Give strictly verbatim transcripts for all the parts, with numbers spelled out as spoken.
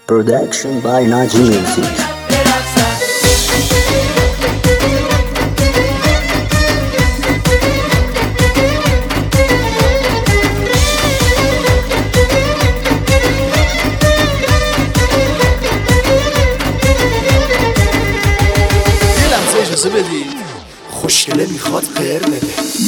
Production by Naji Music. اجازه بدی خوشگله میخواد غیر بده.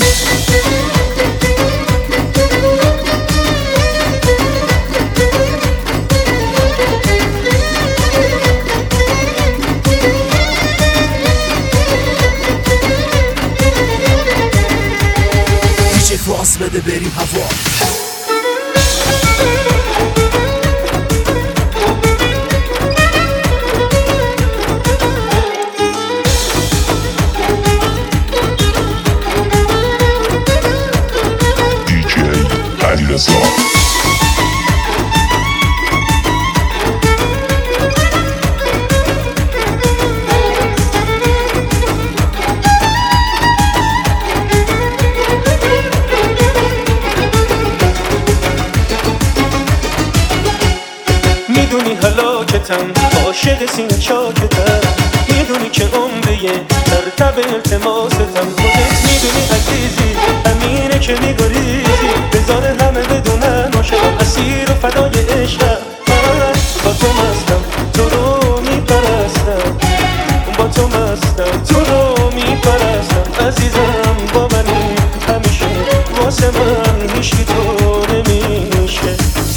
دیجی فاس بده بریم هوا. میدونی هلاکتم عاشق سینه چاکتم، میدونی که عمره ترتب التماستم. خودت میدونی عزیزی امینه که میگریزی، بذار همه بدونن عاشقم اسیر و فدای عشقم. با تو مستم تو رو میپرستم، با تو مستم تو رو میپرستم. عزیزم با منی همیشه، واسه من هیچی تو نمیشه.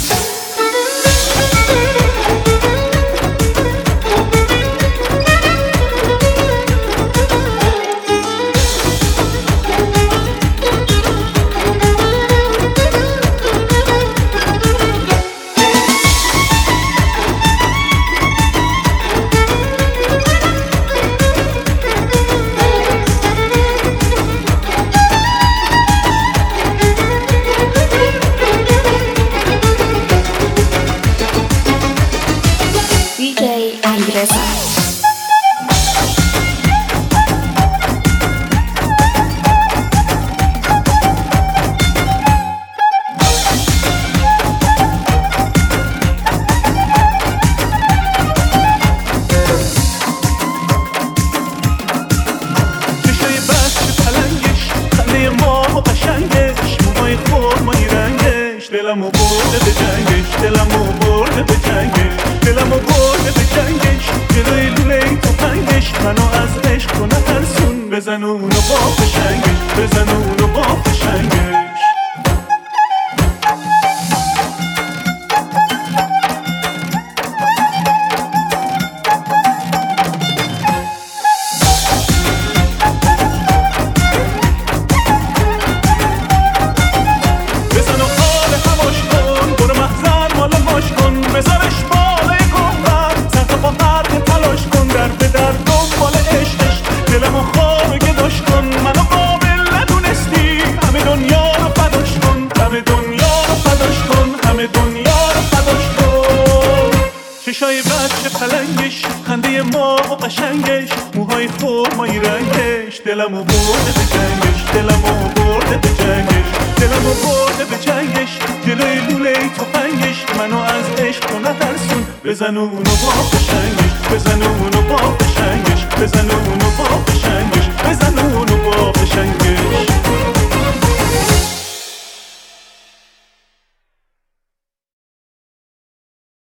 دلمو برده به جنگش، دلمو برده به جنگش، دلمو برده به جنگش. جلوی لوله تفنگش منو از عشق تو نترسون، بزن اونو با فشنگش، بزن اونو با فشنگش. چشای بچه پلنگش، خنده ماه و قشنگش، موهای خرمایی رنگش. دلمو برده به جنگش، دلمو برده به جنگش، دلمو برده به جنگش. جلوی لوله تفنگش منو از عشق تو نترسون، بزن اونو با قشنگش، بزن اونو با قشنگش، بزن اونو با قشنگش، بزن اونو با قشنگش.